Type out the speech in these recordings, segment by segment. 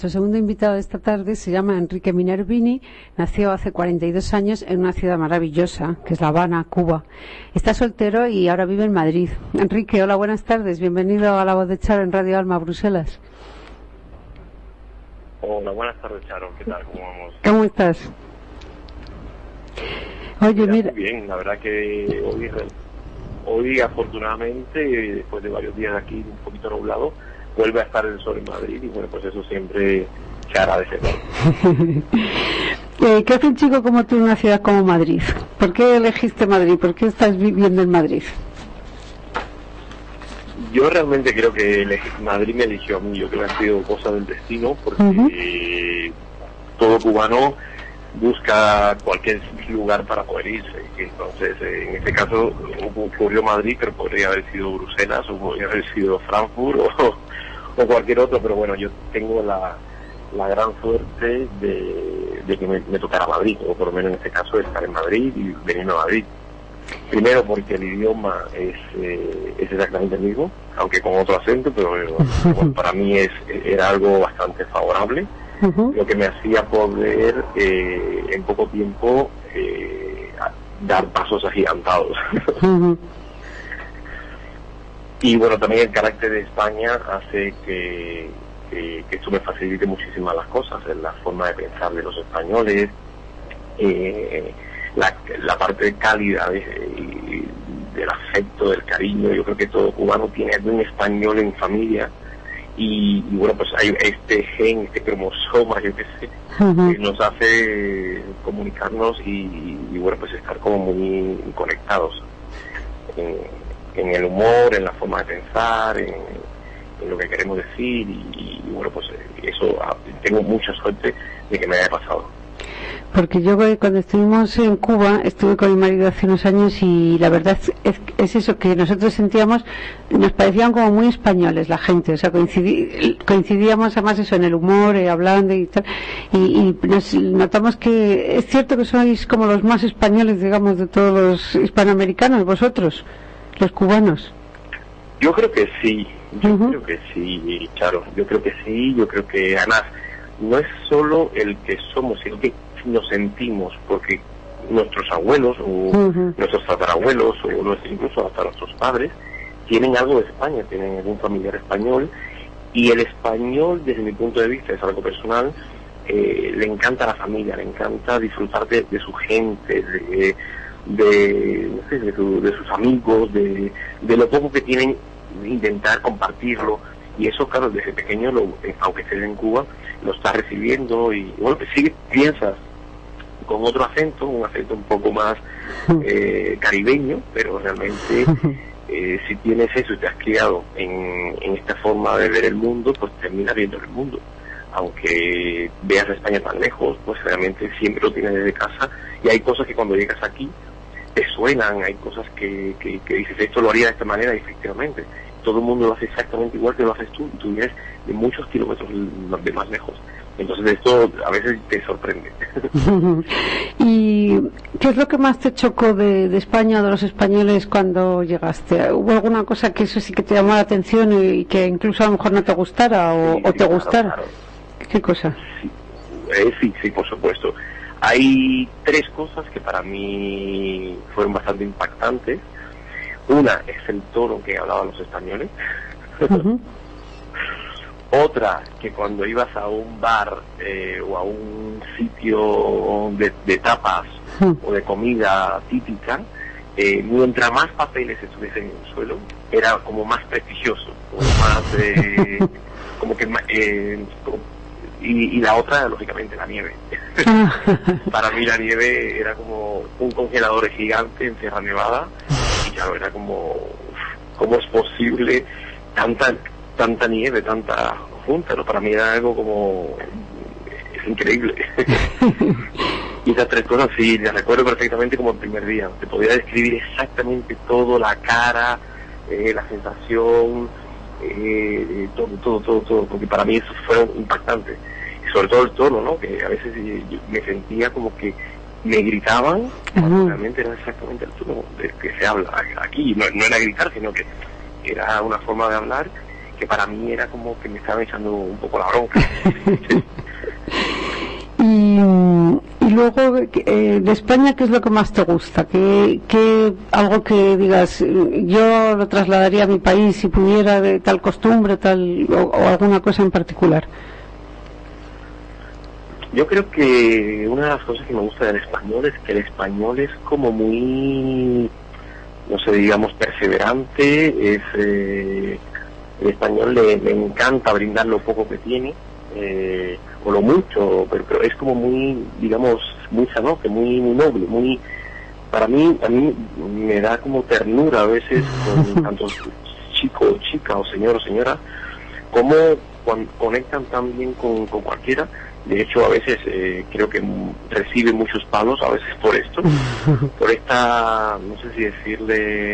Nuestro segundo invitado de esta tarde se llama Enrique Minervini, nació hace 42 años en una ciudad maravillosa, que es La Habana, Cuba. Está soltero y ahora vive en Madrid. Enrique, hola, buenas tardes, bienvenido a La Voz de Charo en Radio Alma, Bruselas. Hola, buenas tardes, Charo, ¿qué tal? ¿Cómo vamos? ¿Cómo estás? Oye, mira... Muy bien, la verdad que hoy afortunadamente, después de varios días aquí un poquito nublado, vuelve a estar el sol en Madrid y bueno, pues eso siempre se agradece. ¿Qué hace un chico como tú en una ciudad como Madrid? ¿Por qué elegiste Madrid? ¿Por qué estás viviendo en Madrid? Yo realmente creo que Madrid me eligió a mí. Yo creo que ha sido cosa del destino, porque todo cubano busca cualquier lugar para poder irse. Entonces, en este caso ocurrió Madrid, pero podría haber sido Bruselas o podría haber sido Frankfurt o cualquier otro, pero bueno, yo tengo la gran suerte de que me tocara Madrid, o por lo menos en este caso estar en Madrid y venir a Madrid. Primero porque el idioma es exactamente el mismo, aunque con otro acento, pero bueno, para mí era algo bastante favorable, lo que me hacía poder en poco tiempo dar pasos agigantados. Y bueno, también el carácter de España hace que esto me facilite muchísimas las cosas, la forma de pensar de los españoles, la parte cálida del afecto, del cariño. Yo creo que todo cubano tiene algún español en familia y bueno, pues hay este gen, este cromosoma, yo qué sé, que nos hace comunicarnos y bueno, pues estar como muy conectados en el humor, en la forma de pensar, en lo que queremos decir y bueno, pues eso tengo mucha suerte de que me haya pasado. Porque yo cuando estuvimos en Cuba, estuve con mi marido hace unos años y la verdad es eso, que nosotros sentíamos, nos parecían como muy españoles la gente, o sea, coincidíamos además eso en el humor, hablando y tal, y nos notamos que es cierto que sois como los más españoles, digamos, de todos los hispanoamericanos, vosotros, los cubanos. Yo creo que sí, creo que sí, Charo, yo creo que además no es solo el que somos, sino que nos sentimos, porque nuestros abuelos o nuestros tatarabuelos o incluso hasta nuestros padres tienen algo de España, tienen algún familiar español, y el español, desde mi punto de vista, es algo personal, le encanta la familia, le encanta disfrutar de su gente, de sus amigos, de lo poco que tienen, intentar compartirlo, y eso, claro, desde pequeño, aunque estés en Cuba, lo estás recibiendo y bueno, pues sí piensas con otro acento, un acento un poco más caribeño, pero realmente si tienes eso y te has criado en esta forma de ver el mundo, pues terminas viendo el mundo. Aunque veas a España tan lejos, pues realmente siempre lo tienes desde casa, y hay cosas que cuando llegas aquí te suenan, hay cosas que dices, esto lo haría de esta manera, y efectivamente todo el mundo lo hace exactamente igual que lo haces tú, y tú vienes de muchos kilómetros de más lejos. Entonces esto a veces te sorprende. ¿Y qué es lo que más te chocó de España, de los españoles, cuando llegaste? ¿Hubo alguna cosa que eso sí que te llamó la atención y que incluso a lo mejor no te gustara o te gustara? Claro. ¿Qué cosa? Sí, por supuesto. Hay tres cosas que para mí fueron bastante impactantes. Una es el tono que hablaban los españoles. Otra, que cuando ibas a un bar o a un sitio de tapas o de comida típica, mientras más papeles estuviesen en el suelo, era como más prestigioso, como más y la otra, lógicamente, la nieve. Para mí la nieve era como un congelador gigante en Sierra Nevada, y claro, era como, ¿cómo es posible tanta nieve, tanta junta? ¿No? Para mí era algo como, es increíble. Y esas tres cosas sí, las recuerdo perfectamente como el primer día. Te podía describir exactamente todo, la cara, la sensación, todo, porque para mí eso fue impactante. Y sobre todo el tono, ¿no? Que a veces yo me sentía como que me gritaban, cuando realmente era exactamente el tono de que se habla aquí. No era gritar, sino que era una forma de hablar que para mí era como que me estaban echando un poco la bronca. Sí. Y luego, de España, ¿qué es lo que más te gusta? ¿Qué algo que digas, yo lo trasladaría a mi país si pudiera, de tal costumbre, o alguna cosa en particular? Yo creo que una de las cosas que me gusta del español es que el español es como muy, no sé, digamos, perseverante. El español le encanta brindar lo poco que tiene, o lo mucho, pero es como muy, digamos, muy sanote, muy noble, muy, a mí me da como ternura a veces con tantos chico o chica o señora, como conectan tan bien con cualquiera. De hecho, a veces creo que recibe muchos palos, a veces por esto, por esta, no sé si decirle,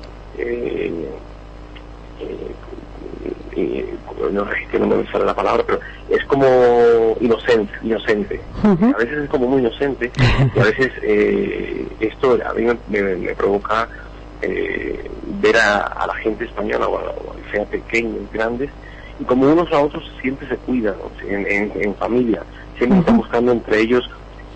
no es que no me sale la palabra, pero es como inocente. A veces es como muy inocente, y a veces esto a mí me provoca ver a la gente española, o sea pequeños, grandes, y como unos a otros siempre se cuidan, ¿no? En familia, siempre están buscando entre ellos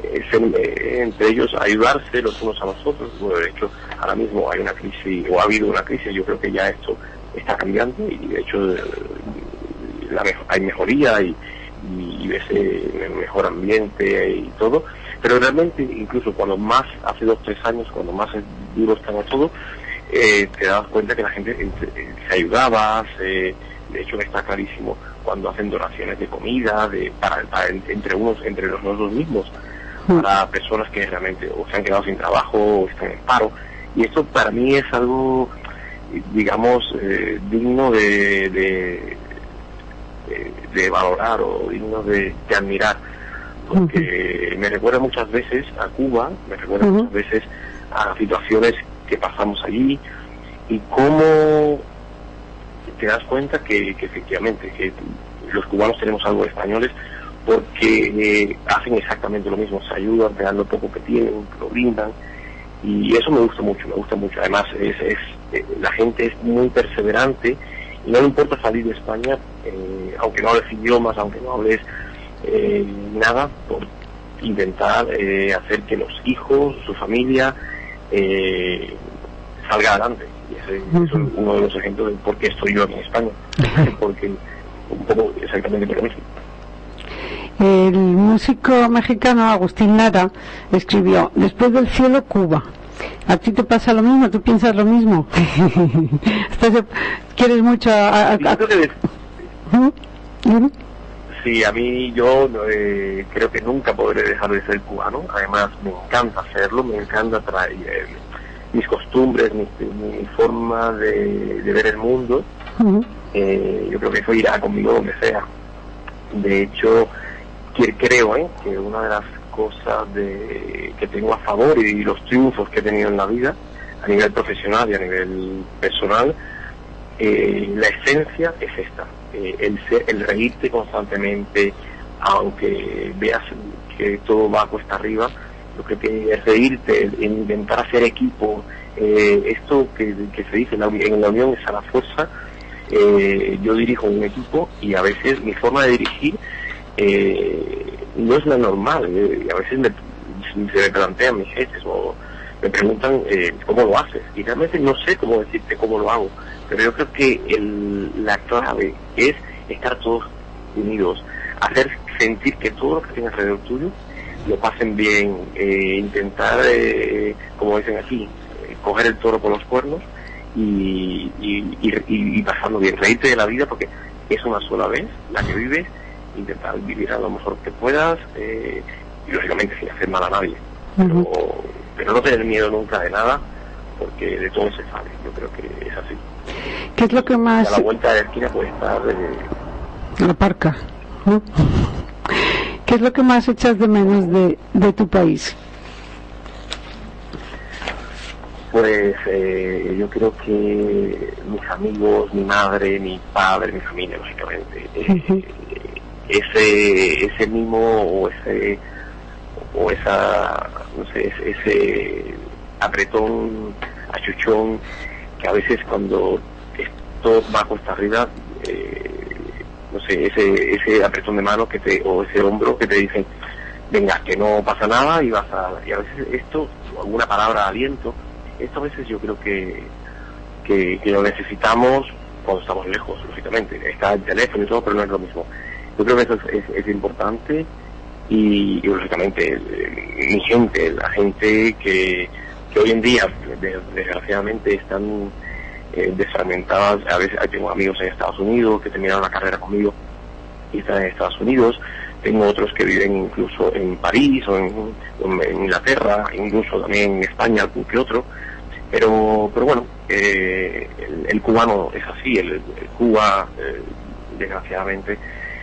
ayudarse los unos a los otros. Bueno, de hecho, ahora mismo hay una crisis, o ha habido una crisis, yo creo que ya esto está cambiando, y de hecho hay mejoría y ves mejor ambiente y todo, pero realmente incluso cuando más, hace 2-3 años, cuando más duro estaba todo, te das cuenta que la gente se ayudaba, de hecho está clarísimo cuando hacen donaciones de comida, para entre nosotros mismos, para personas que realmente o se han quedado sin trabajo o están en paro, y esto para mí es algo, digamos, digno de valorar, o digno de admirar, porque me recuerda muchas veces a Cuba, me recuerda muchas veces a situaciones que pasamos allí, y cómo te das cuenta que efectivamente que los cubanos tenemos algo de españoles, porque hacen exactamente lo mismo, se ayudan, te dan lo poco que tienen, lo brindan, y eso me gusta mucho. Además la gente es muy perseverante y no le importa salir de España, aunque no hables idiomas, aunque no hables nada, por intentar hacer que los hijos, su familia, salga adelante. Y ese es uno de los ejemplos de por qué estoy yo aquí en España, porque un poco exactamente por lo mismo. El músico mexicano Agustín Lara escribió: después del cielo, Cuba. ¿A ti te pasa lo mismo? ¿Tú piensas lo mismo? ¿Quieres mucho Sí, a mí yo creo que nunca podré dejar de ser cubano. Además me encanta hacerlo, me encanta traer mis costumbres, mi forma de ver el mundo. Yo creo que eso irá conmigo donde sea. De hecho, creo que una de las cosas que tengo a favor, y los triunfos que he tenido en la vida, a nivel profesional y a nivel personal, la esencia es esta, el reírte constantemente, aunque veas que todo va a cuesta arriba. Yo creo que es reírte, intentar hacer equipo, esto que se dice, en la unión está la fuerza. Yo dirijo un equipo, y a veces mi forma de dirigir no es la normal, y a veces se me plantean mis jefes o me preguntan cómo lo haces, y realmente no sé cómo decirte cómo lo hago, pero yo creo que la clave es estar todos unidos, hacer sentir que todo lo que tiene alrededor tuyo lo pasen bien, intentar, como dicen aquí, coger el toro por los cuernos y pasarlo bien, reírte de la vida, porque es una sola vez la que vives, intentar vivir a lo mejor que puedas, y lógicamente sin hacer mal a nadie, pero no tener miedo nunca de nada, porque de todo se sale. Yo creo que es así. ¿Qué es lo que más... A la vuelta de la esquina puede estar la Parca, ¿no? ¿Qué es lo que más echas de menos de tu país? Pues yo creo que mis amigos, mi madre, mi padre, mi familia, lógicamente, ese mimo o esa, no sé, ese apretón, achuchón, que a veces cuando esto va cuesta arriba, no sé, ese apretón de mano o ese hombro que te dicen, venga, que no pasa nada, y a veces esto, alguna palabra de aliento, esto a veces yo creo que lo necesitamos cuando estamos lejos, lógicamente. Está el teléfono y todo, pero no es lo mismo. Yo creo que eso es importante, y lógicamente mi gente, la gente que hoy en día desgraciadamente están desfragmentadas. A veces tengo amigos en Estados Unidos que terminaron la carrera conmigo y están en Estados Unidos. Tengo otros que viven incluso en París o en Inglaterra, incluso también en España, algún que otro. Pero bueno, el cubano es así. El Cuba, desgraciadamente,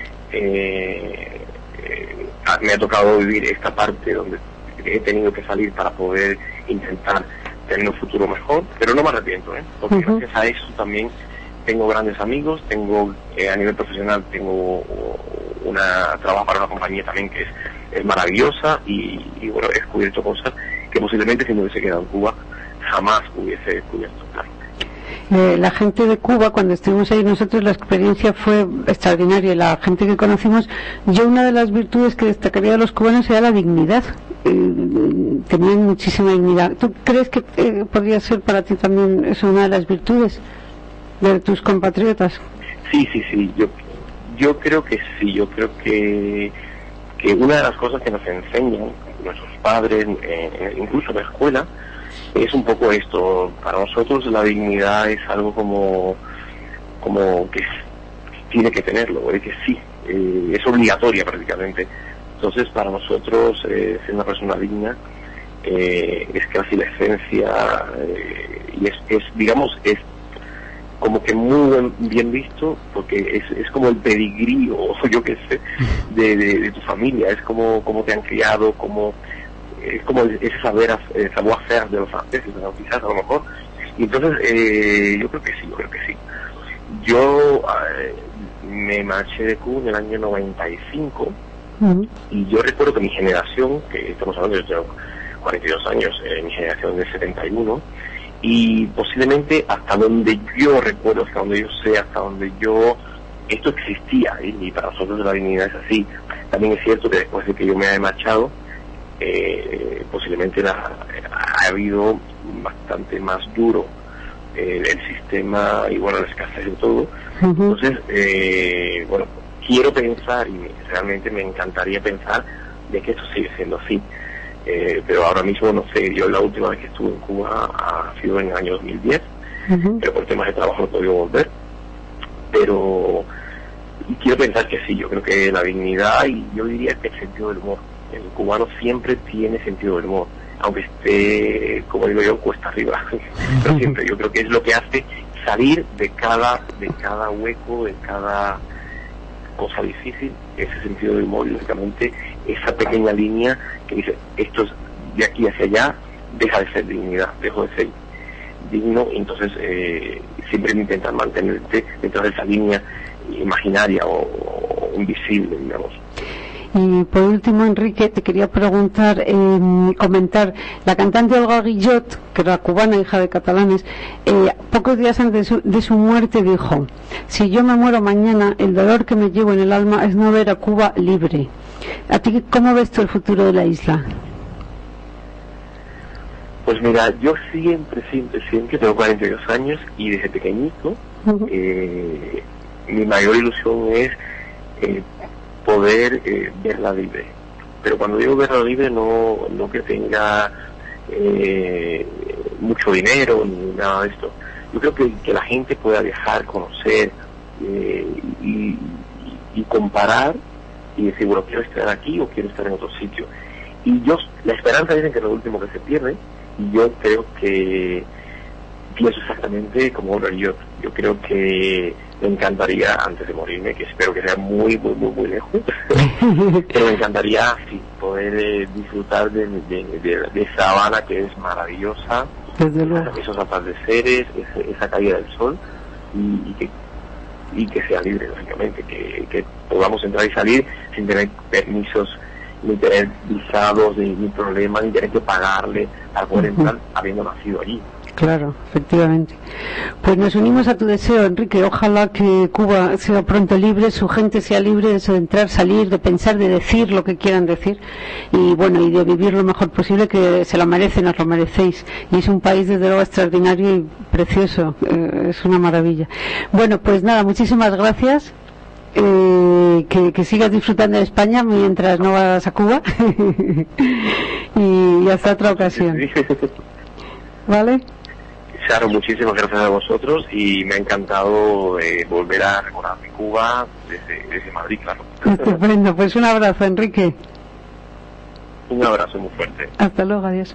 me ha tocado vivir esta parte donde he tenido que salir para poder intentar tener un futuro mejor, pero no me arrepiento, porque gracias a eso también tengo grandes amigos, tengo a nivel profesional trabajo para una compañía también que es maravillosa, y bueno, he descubierto cosas que posiblemente si no hubiese quedado en Cuba jamás hubiese descubierto, claro. La gente de Cuba, cuando estuvimos ahí nosotros, la experiencia fue extraordinaria. La gente que conocimos, yo una de las virtudes que destacaría de los cubanos era la dignidad. Tenían muchísima dignidad. ¿Tú crees que podría ser para ti también eso una de las virtudes de tus compatriotas? Sí, yo creo que sí. Yo creo que una de las cosas que nos enseñan nuestros padres, incluso en la escuela, es un poco esto. Para nosotros la dignidad es algo como que tiene que tenerlo, es que sí, es obligatoria prácticamente. Entonces para nosotros ser una persona digna es casi la esencia, y es como que muy bien visto, porque es como el pedigrí, o yo qué sé, de tu familia. Es como te han criado, es como ese savoir-faire de los franceses, quizás a lo mejor. Y entonces yo creo que sí. Yo me marché de Cuba en el año 95, y yo recuerdo que mi generación, que estamos hablando, yo tengo 42 años, mi generación del 71, y posiblemente hasta donde yo recuerdo, hasta donde yo sé, esto existía, y para nosotros la dignidad es así. También es cierto que después de que yo me haya marchado, posiblemente ha habido bastante más duro el sistema, y bueno, la escasez de todo. Entonces, bueno, quiero pensar, y realmente me encantaría pensar, de que esto sigue siendo así, pero ahora mismo no sé. Yo la última vez que estuve en Cuba ha sido en el año 2010, pero por temas de trabajo no he podido volver, pero quiero pensar que sí. Yo creo que la dignidad, y yo diría que el sentido del humor. El cubano siempre tiene sentido del humor, aunque esté, como digo yo, cuesta arriba. Pero siempre, yo creo que es lo que hace salir de cada hueco, de cada cosa difícil, ese sentido del humor, y lógicamente esa pequeña línea que dice, esto es de aquí hacia allá, deja de ser dignidad, dejo de ser digno. Entonces siempre intentar mantenerte dentro de esa línea imaginaria o invisible, digamos. Y por último, Enrique, te quería preguntar, comentar, la cantante Olga Guillot, que era cubana, hija de catalanes, pocos días antes de su muerte dijo: si yo me muero mañana, el dolor que me llevo en el alma es no ver a Cuba libre. ¿A ti cómo ves tú el futuro de la isla? Pues mira, yo siempre, tengo 42 años, y desde pequeñito, mi mayor ilusión es poder verla libre. Pero cuando digo verla libre, no que tenga mucho dinero ni nada de esto. Yo creo que la gente pueda viajar, conocer, y comparar, y decir, bueno, quiero estar aquí o quiero estar en otro sitio. Y la esperanza, dicen que es lo último que se pierde, y yo creo que pienso exactamente como Olga Guillot. Yo creo que me encantaría, antes de morirme, que espero que sea muy lejos, pero me encantaría sí poder disfrutar de esa Habana, que es maravillosa, esos atardeceres, esa caída del sol, y que sea libre, lógicamente, que podamos entrar y salir sin tener permisos, ni tener visados, ni problemas, ni tener que pagarle para poder entrar habiendo nacido allí. Claro, efectivamente. Pues nos unimos a tu deseo, Enrique. Ojalá que Cuba sea pronto libre, su gente sea libre de entrar, salir, de pensar, de decir lo que quieran decir y bueno, y de vivir lo mejor posible, que se lo merecen, os lo merecéis. Y es un país desde luego extraordinario y precioso, es una maravilla. Bueno, pues nada, muchísimas gracias. Que sigas disfrutando de España mientras no vas a Cuba y hasta otra ocasión. ¿Vale? Claro, muchísimas gracias a vosotros y me ha encantado volver a recordar mi Cuba desde Madrid, claro. Estupendo, pues un abrazo, Enrique. Un abrazo muy fuerte. Hasta luego, adiós.